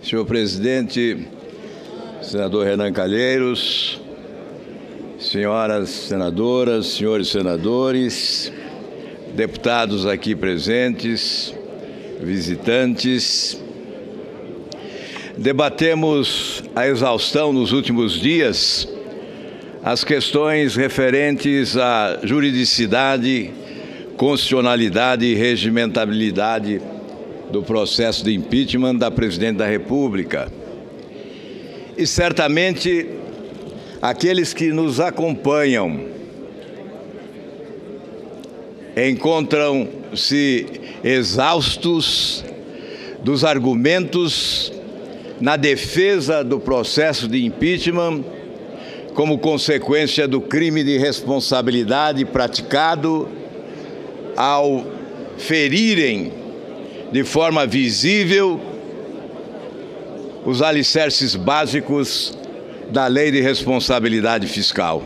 Senhor presidente, senador Renan Calheiros, senhoras senadoras, senhores senadores, deputados aqui presentes, visitantes, debatemos a exaustão nos últimos dias as questões referentes à juridicidade, constitucionalidade e regimentabilidade do processo de impeachment da Presidente da República. E certamente aqueles que nos acompanham encontram-se exaustos dos argumentos na defesa do processo de impeachment como consequência do crime de responsabilidade praticado ao ferirem de forma visível os alicerces básicos da Lei de Responsabilidade Fiscal.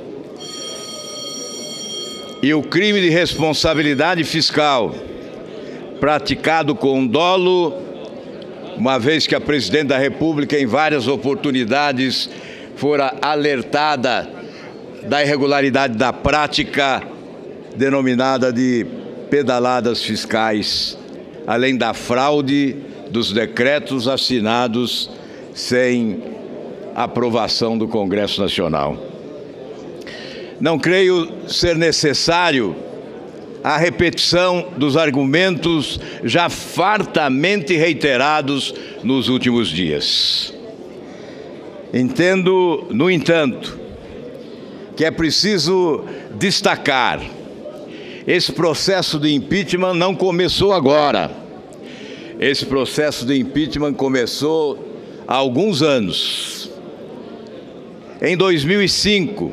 E o crime de responsabilidade fiscal praticado com dolo, uma vez que a Presidente da República em várias oportunidades fora alertada da irregularidade da prática denominada de pedaladas fiscais, além da fraude dos decretos assinados sem aprovação do Congresso Nacional. Não creio ser necessário a repetição dos argumentos já fartamente reiterados nos últimos dias. Entendo, no entanto, que é preciso destacar: esse processo de impeachment não começou agora. Esse processo de impeachment começou há alguns anos. Em 2005,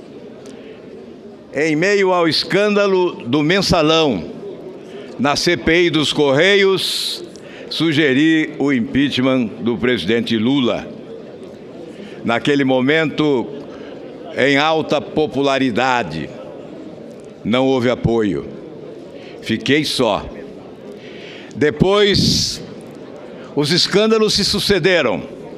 em meio ao escândalo do Mensalão, na CPI dos Correios, sugeri o impeachment do presidente Lula. Naquele momento, em alta popularidade, não houve apoio. Fiquei só. Depois, os escândalos se sucederam.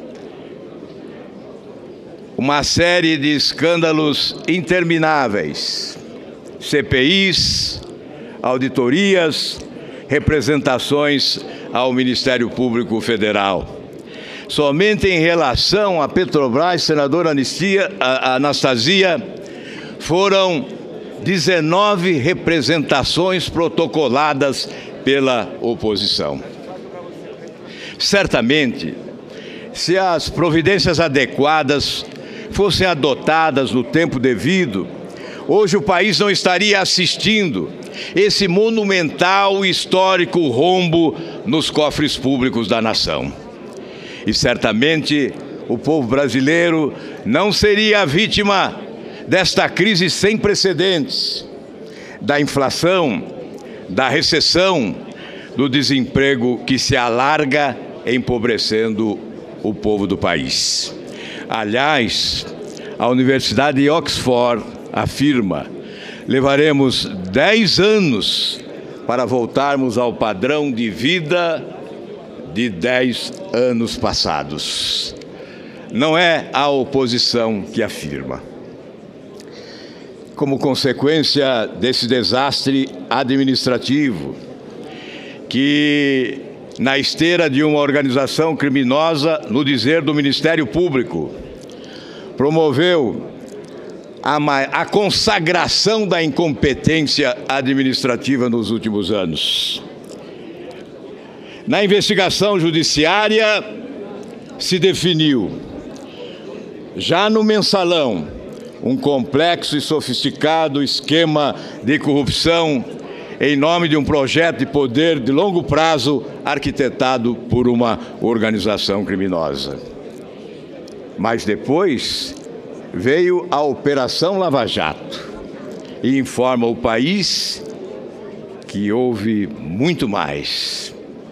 Uma série de escândalos intermináveis. CPIs, auditorias, representações ao Ministério Público Federal. Somente em relação à Petrobras, senadora Anastasia, foram 19 representações protocoladas pela oposição. Certamente, se as providências adequadas fossem adotadas no tempo devido, hoje o país não estaria assistindo esse monumental e histórico rombo nos cofres públicos da nação. E certamente o povo brasileiro não seria a vítima desta crise sem precedentes, da inflação, da recessão, do desemprego que se alarga, empobrecendo o povo do país. Aliás, a Universidade de Oxford afirma: levaremos 10 anos para voltarmos ao padrão de vida de 10 anos passados. Não é a oposição que afirma. Como consequência desse desastre administrativo, que, na esteira de uma organização criminosa, no dizer do Ministério Público, promoveu a consagração da incompetência administrativa nos últimos anos. Na investigação judiciária, se definiu, já no Mensalão, um complexo e sofisticado esquema de corrupção em nome de um projeto de poder de longo prazo arquitetado por uma organização criminosa. Mas depois veio a Operação Lava Jato e informa o país que houve muito mais.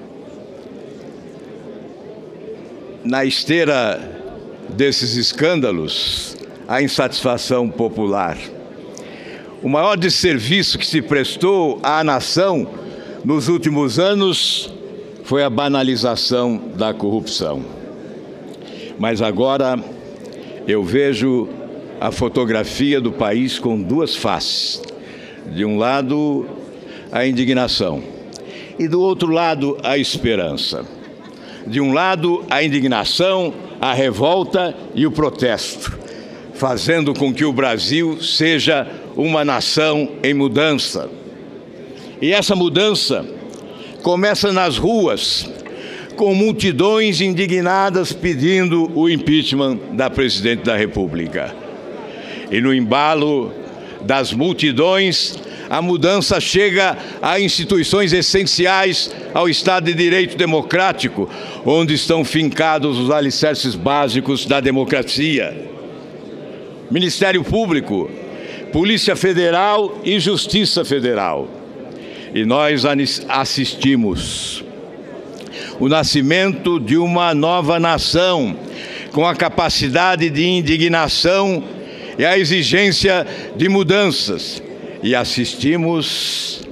Na esteira desses escândalos, a insatisfação popular. O maior desserviço que se prestou à nação nos últimos anos foi a banalização da corrupção. Mas agora eu vejo a fotografia do país com duas faces. De um lado, a indignação, e do outro lado, a esperança. De um lado, a indignação, a revolta e o protesto, fazendo com que o Brasil seja uma nação em mudança. E essa mudança começa nas ruas, com multidões indignadas pedindo o impeachment da presidente da República. E no embalo das multidões, a mudança chega a instituições essenciais ao Estado de Direito democrático, onde estão fincados os alicerces básicos da democracia. Ministério Público, Polícia Federal e Justiça Federal. E nós assistimos o nascimento de uma nova nação, com a capacidade de indignação e a exigência de mudanças. E assistimos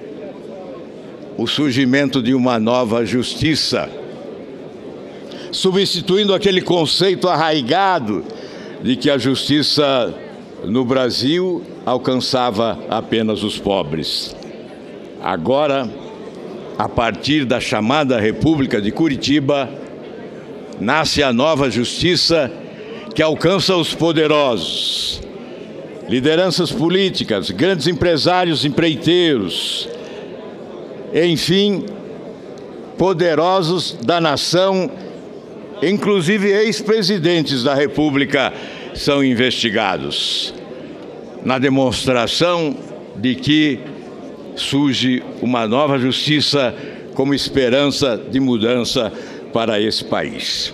o surgimento de uma nova justiça, substituindo aquele conceito arraigado de que a justiça no Brasil alcançava apenas os pobres. Agora, a partir da chamada República de Curitiba, nasce a nova justiça que alcança os poderosos, lideranças políticas, grandes empresários, empreiteiros, enfim, poderosos da nação, inclusive ex-presidentes da República são investigados, na demonstração de que surge uma nova justiça como esperança de mudança para esse país.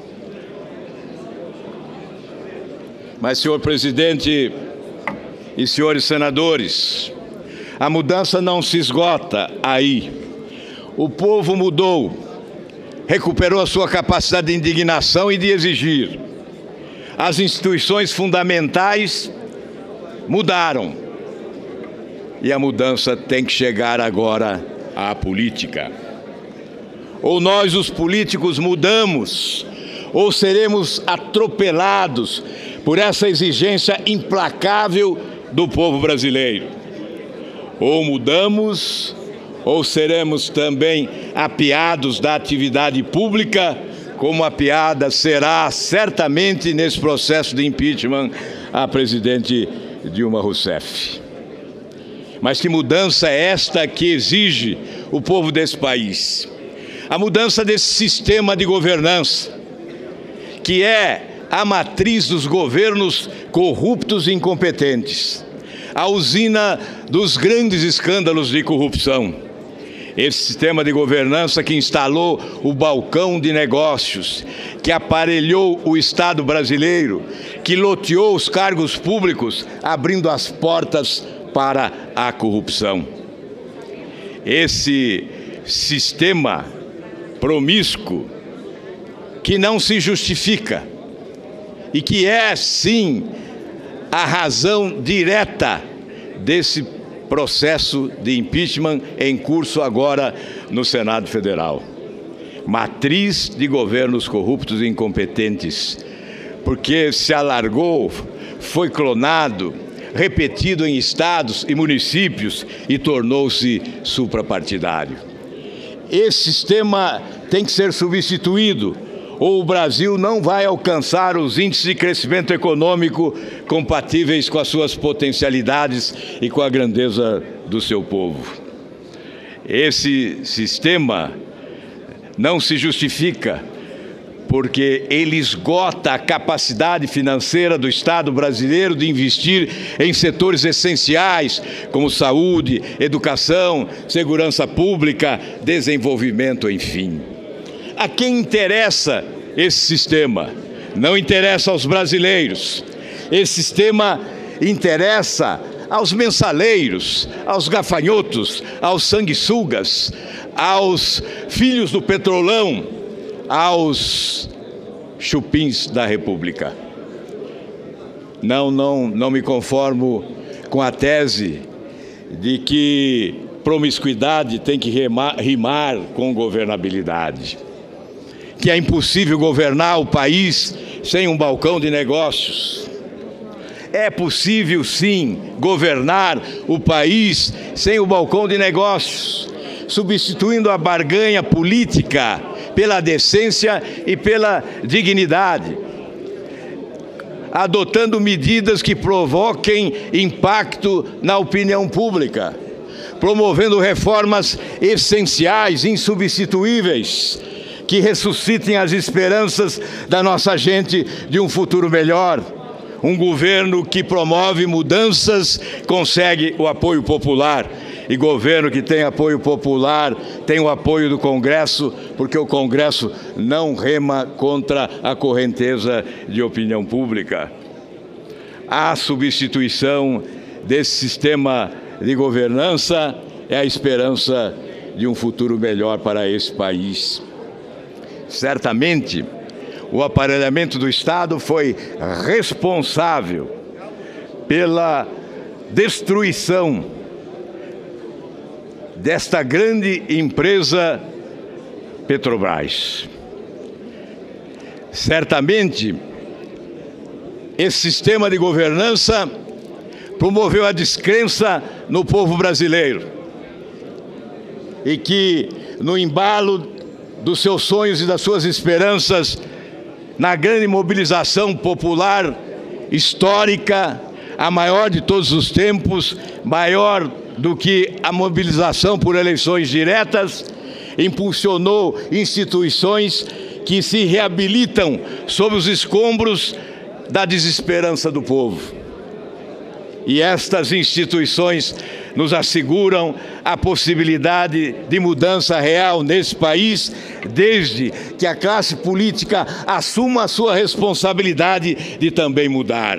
Mas, senhor presidente e senhores senadores, a mudança não se esgota aí. O povo mudou, recuperou a sua capacidade de indignação e de exigir. As instituições fundamentais mudaram. E a mudança tem que chegar agora à política. Ou nós, os políticos, mudamos, ou seremos atropelados por essa exigência implacável do povo brasileiro. Ou mudamos, ou seremos também apiados da atividade pública, como a piada será certamente nesse processo de impeachment a presidente Dilma Rousseff. Mas que mudança é esta que exige o povo desse país? A mudança desse sistema de governança, que é a matriz dos governos corruptos e incompetentes, a usina dos grandes escândalos de corrupção. Esse sistema de governança que instalou o balcão de negócios, que aparelhou o Estado brasileiro, que loteou os cargos públicos, abrindo as portas para a corrupção. Esse sistema promíscuo, que não se justifica e que é, sim, a razão direta desse processo de impeachment em curso agora no Senado Federal. Matriz de governos corruptos e incompetentes, porque se alargou, foi clonado, repetido em estados e municípios e tornou-se suprapartidário. Esse sistema tem que ser substituído, ou o Brasil não vai alcançar os índices de crescimento econômico compatíveis com as suas potencialidades e com a grandeza do seu povo. Esse sistema não se justifica porque ele esgota a capacidade financeira do Estado brasileiro de investir em setores essenciais como saúde, educação, segurança pública, desenvolvimento, enfim. A quem interessa esse sistema? Não interessa aos brasileiros. Esse sistema interessa aos mensaleiros, aos gafanhotos, aos sanguessugas, aos filhos do petrolão, aos chupins da República. Não me conformo com a tese de que promiscuidade tem que rimar com governabilidade, que é impossível governar o país sem um balcão de negócios. É possível, sim, governar o país sem o balcão de negócios, substituindo a barganha política pela decência e pela dignidade, adotando medidas que provoquem impacto na opinião pública, promovendo reformas essenciais, insubstituíveis, que ressuscitem as esperanças da nossa gente de um futuro melhor. Um governo que promove mudanças consegue o apoio popular. E governo que tem apoio popular tem o apoio do Congresso, porque o Congresso não rema contra a correnteza de opinião pública. A substituição desse sistema de governança é a esperança de um futuro melhor para esse país. Certamente, o aparelhamento do Estado foi responsável pela destruição desta grande empresa Petrobras. Certamente, esse sistema de governança promoveu a descrença no povo brasileiro e que, no embalo dos seus sonhos e das suas esperanças, na grande mobilização popular histórica, a maior de todos os tempos, maior do que a mobilização por eleições diretas, impulsionou instituições que se reabilitam sob os escombros da desesperança do povo. E estas instituições nos asseguram a possibilidade de mudança real nesse país, desde que a classe política assuma a sua responsabilidade de também mudar.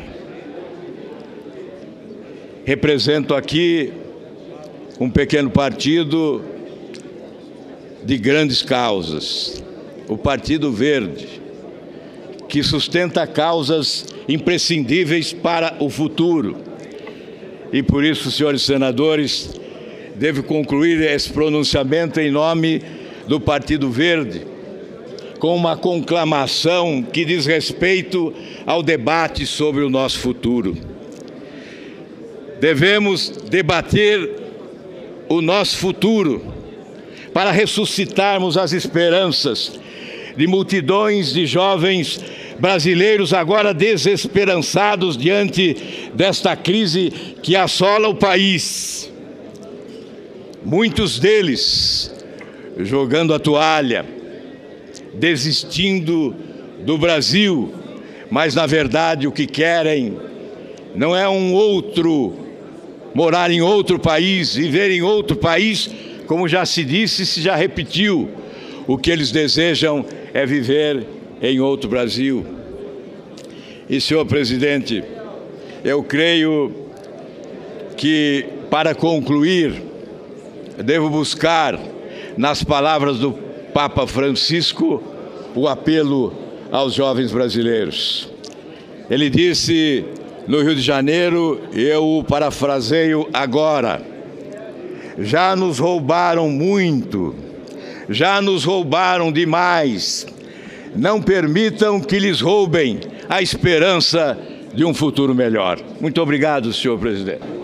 Represento aqui um pequeno partido de grandes causas, o Partido Verde, que sustenta causas imprescindíveis para o futuro. E por isso, senhores senadores, devo concluir esse pronunciamento em nome do Partido Verde, com uma conclamação que diz respeito ao debate sobre o nosso futuro. Devemos debater o nosso futuro para ressuscitarmos as esperanças de multidões de jovens brasileiros agora desesperançados diante desta crise que assola o país. Muitos deles jogando a toalha, desistindo do Brasil, mas na verdade o que querem não é morar em outro país, viver em outro país, como já se disse, se já repetiu. O que eles desejam é viver em outro Brasil. E, senhor presidente, eu creio que, para concluir, devo buscar, nas palavras do Papa Francisco, o apelo aos jovens brasileiros. Ele disse no Rio de Janeiro, eu o parafraseio agora: já nos roubaram muito, já nos roubaram demais. Não permitam que lhes roubem a esperança de um futuro melhor. Muito obrigado, senhor presidente.